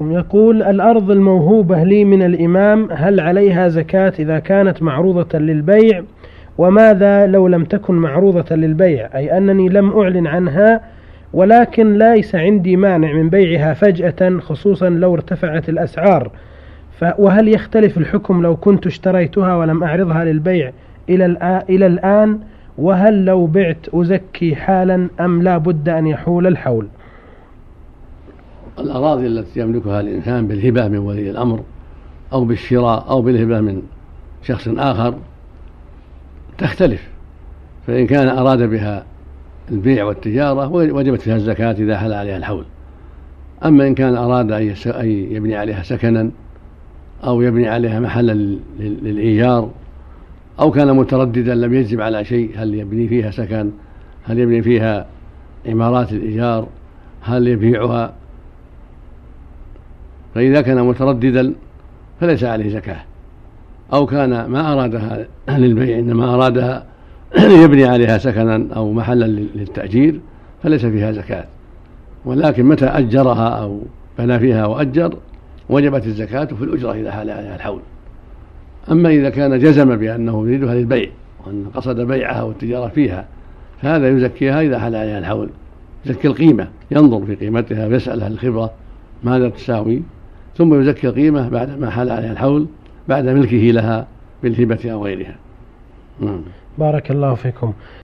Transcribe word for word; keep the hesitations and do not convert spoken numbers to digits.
فيكم. يقول: الأرض الموهوبة لي من الإمام هل عليها زكاة إذا كانت معروضة للبيع؟ وماذا لو لم تكن معروضة للبيع، أي أنني لم أعلن عنها ولكن ليس عندي مانع من بيعها فجأة خصوصا لو ارتفعت الأسعار، وهل يختلف الحكم لو كنت اشتريتها ولم أعرضها للبيع إلى الآن؟ وهل لو بعت أزكي حالا أم لا بد أن يحول الحول؟ الأراضي التي يملكها الإنسان بالهبة من ولي الأمر أو بالشراء أو بالهبة من شخص آخر تختلف، فإن كان أراد بها البيع والتجارة وجبت فيها الزكاة إذا حل عليها الحول. أما إن كان أراد أن يبني عليها سكنا أو يبني عليها محلا للإيجار أو كان مترددا لم يجزم على شيء، هل يبني فيها سكن، هل يبني فيها عمارات الإيجار، هل يبيعها، فإذا كان مترددا فليس عليه زكاة. أو كان ما أرادها للبيع إنما أرادها يبني عليها سكنا أو محلا للتأجير فليس فيها زكاة، ولكن متى أجرها أو بنى فيها وأجر وجبت الزكاة في الأجرة إذا حال عليها الحول. أما إذا كان جزم بأنه يريدها للبيع وأن قصد بيعها والتجارة فيها فهذا يزكيها إذا حال عليها الحول، يزكي القيمة، ينظر في قيمتها ويسأل أهل الخبرة ماذا تساوي، ثم يزكي القيمة بعد ما حال عليها الحول بعد ملكه لها بالهبة أو غيرها. بارك الله فيكم.